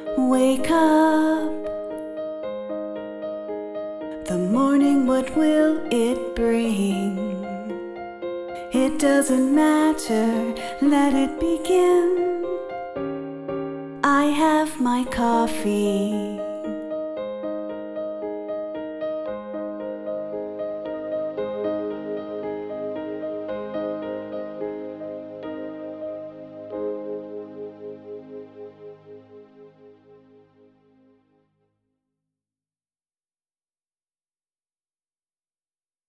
Wake up, the morning, what will it bring? It doesn't matter, let it begin. I have my coffee,